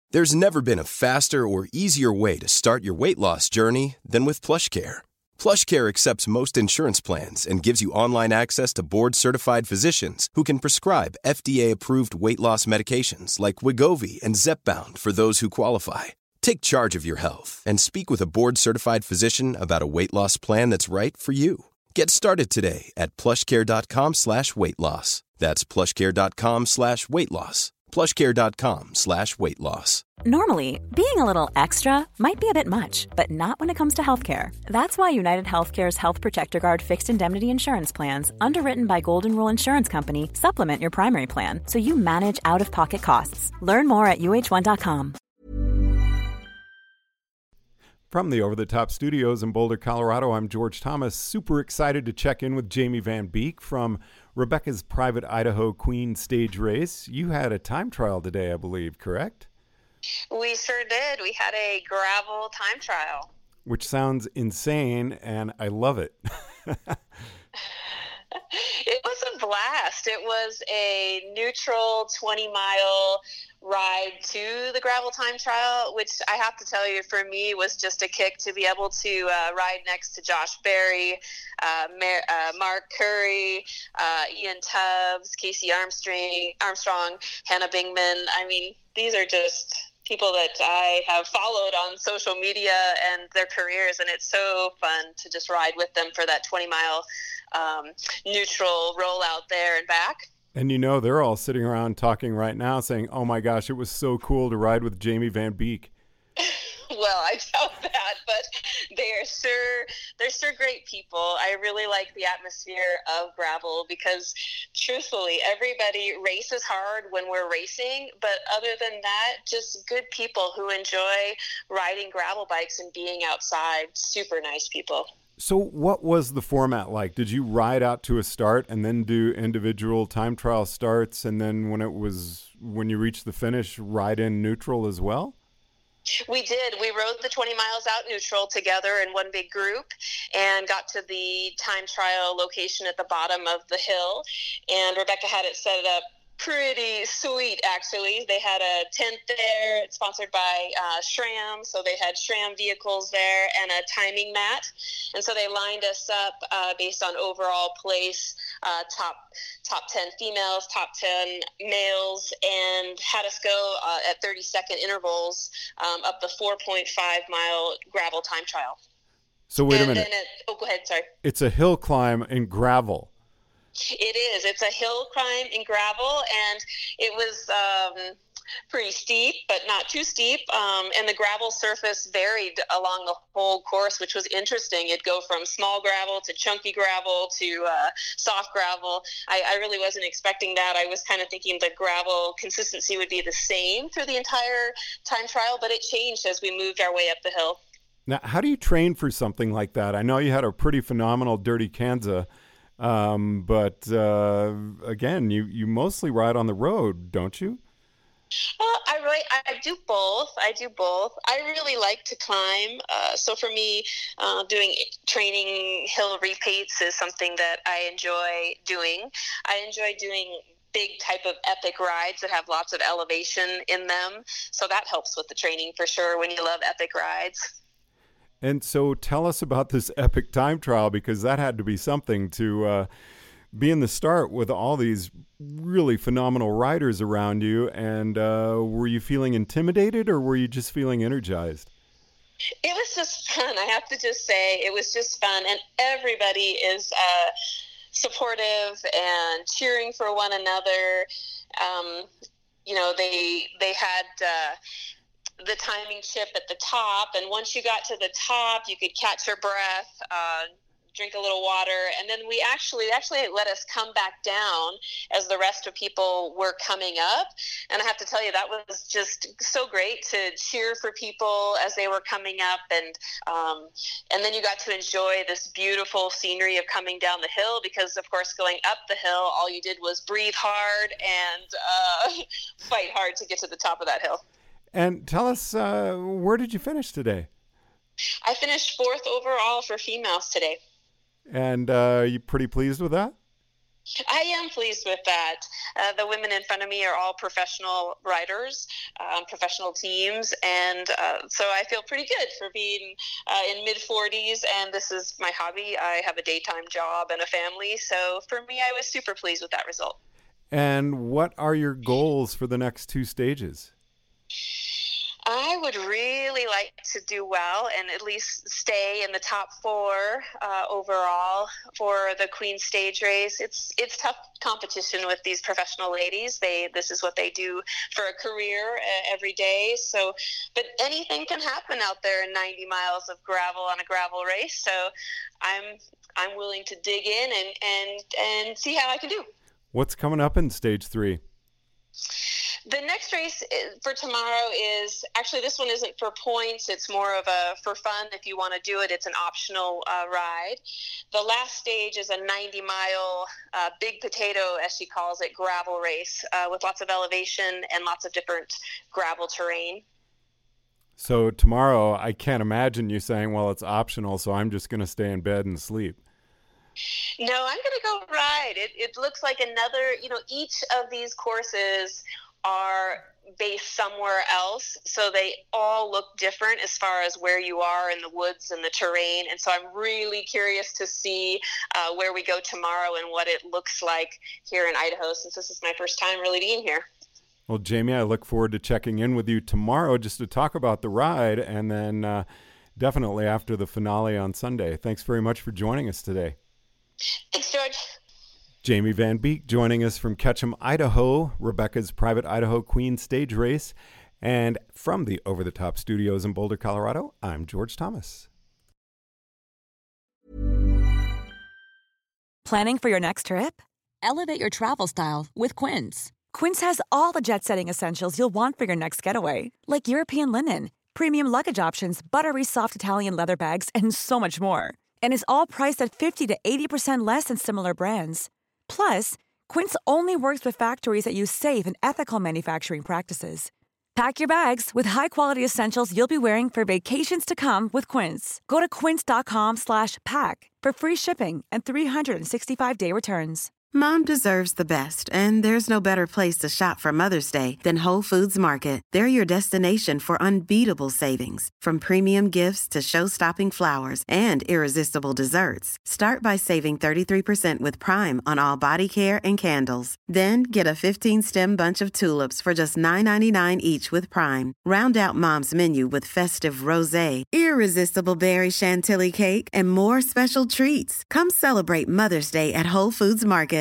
There's never been a faster or easier way to start your weight loss journey than with PlushCare. PlushCare accepts most insurance plans and gives you online access to board-certified physicians who can prescribe FDA-approved weight loss medications like Wegovy and Zepbound for those who qualify. Take charge of your health and speak with a board-certified physician about a weight loss plan that's right for you. Get started today at plushcare.com/weight-loss. That's plushcare.com/weight-loss. plushcare.com/weight-loss. Normally, being a little extra might be a bit much, but not when it comes to healthcare. That's why United Healthcare's Health Protector Guard fixed indemnity insurance plans, underwritten by Golden Rule Insurance Company, supplement your primary plan so you manage out-of-pocket costs. Learn more at uh1.com. From the Over the Top Studios in Boulder, Colorado, I'm George Thomas. Super excited to check in with Jamie Van Beek from Rebecca's Private Idaho Queen Stage Race. You had a time trial today, I believe, correct? We sure did. We had a gravel time trial. Which sounds insane, and I love it. It was a blast. It was a neutral 20-mile ride to the gravel time trial, which I have to tell you, for me, was just a kick to be able to ride next to Josh Berry, Mark Curry, Ian Tubbs, Casey Armstrong, Hannah Bingman. I mean, these are just people that I have followed on social media and their careers, and it's so fun to just ride with them for that 20-mile neutral roll out there and back. And you know, they're all sitting around talking right now saying, oh my gosh, it was so cool to ride with Jamie Van Beek. Well, I doubt that, but they're sure great people. I really like the atmosphere of gravel because, truthfully, everybody races hard when we're racing, but other than that, just good people who enjoy riding gravel bikes and being outside. Super nice people. So what was the format like? Did you ride out to a start and then do individual time trial starts, and then when you reached the finish, ride in neutral as well? We did. We rode the 20 miles out neutral together in one big group and got to the time trial location at the bottom of the hill. And Rebecca had it set up pretty sweet, actually. They had a tent there. It's sponsored by SRAM, so they had SRAM vehicles there and a timing mat. And so they lined us up based on overall place, top 10 females, top 10 males, and had us go at 30-second intervals up the 4.5-mile gravel time trial. So wait a minute. Go ahead, sorry. It's a hill climb in gravel. It is. It's a hill climb in gravel, and it was pretty steep, but not too steep. And the gravel surface varied along the whole course, which was interesting. It'd go from small gravel to chunky gravel to soft gravel. I really wasn't expecting that. I was kind of thinking the gravel consistency would be the same through the entire time trial, but it changed as we moved our way up the hill. Now, how do you train for something like that? I know you had a pretty phenomenal Dirty Kanza. But again, you mostly ride on the road, don't you? Well, I do both. I really like to climb. So for me, training hill repeats is something that I enjoy doing. I enjoy doing big type of epic rides that have lots of elevation in them. So that helps with the training for sure when you love epic rides. And so tell us about this epic time trial, because that had to be something to be in the start with all these really phenomenal riders around you. And were you feeling intimidated, or were you just feeling energized? It was just fun. I have to just say it was just fun. And everybody is supportive and cheering for one another. They had the timing chip at the top, and once you got to the top, you could catch your breath, drink a little water, and then they actually let us come back down as the rest of people were coming up. And I have to tell you, that was just so great to cheer for people as they were coming up, and then you got to enjoy this beautiful scenery of coming down the hill, because of course going up the hill, all you did was breathe hard and fight hard to get to the top of that hill. And tell us, where did you finish today? I finished 4th overall for females today. And are you pretty pleased with that? I am pleased with that. The women in front of me are all professional riders, professional teams, and so I feel pretty good for being in mid-40s, and this is my hobby. I have a daytime job and a family, so for me, I was super pleased with that result. And what are your goals for the next two stages? I would really like to do well and at least stay in the top 4 overall for the Queen's Stage Race. It's tough competition with these professional ladies. This is what they do for a career every day. So, but anything can happen out there in 90 miles of gravel on a gravel race. So, I'm willing to dig in and see how I can do. What's coming up in Stage 3? The next race for tomorrow is, actually this one isn't for points, it's more of a for fun. If you want to do it, it's an optional ride. The last stage is a 90-mile big potato, as she calls it, gravel race with lots of elevation and lots of different gravel terrain. So tomorrow, I can't imagine you saying, well, it's optional, so I'm just going to stay in bed and sleep. No, I'm going to go ride. It looks like another, each of these courses are based somewhere else, so they all look different as far as where you are in the woods and the terrain, and so I'm really curious to see where we go tomorrow and what it looks like here in Idaho, since this is my first time really being here. Well, Jamie, I look forward to checking in with you tomorrow just to talk about the ride, and then definitely after the finale on Sunday. Thanks very much for joining us today. Thanks, George. Jamie Van Beek joining us from Ketchum, Idaho, Rebecca's private Idaho Queen's Stage Race. And from the Over the Top Studios in Boulder, Colorado, I'm George Thomas. Planning for your next trip? Elevate your travel style with Quince. Quince has all the jet-setting essentials you'll want for your next getaway, like European linen, premium luggage options, buttery soft Italian leather bags, and so much more. And is all priced at 50 to 80% less than similar brands. Plus, Quince only works with factories that use safe and ethical manufacturing practices. Pack your bags with high-quality essentials you'll be wearing for vacations to come with Quince. Go to quince.com/pack for free shipping and 365-day returns. Mom deserves the best, and there's no better place to shop for Mother's Day than Whole Foods Market. They're your destination for unbeatable savings, from premium gifts to show-stopping flowers and irresistible desserts. Start by saving 33% with Prime on all body care and candles. Then get a 15-stem bunch of tulips for just $9.99 each with Prime. Round out Mom's menu with festive rosé, irresistible berry chantilly cake, and more special treats. Come celebrate Mother's Day at Whole Foods Market.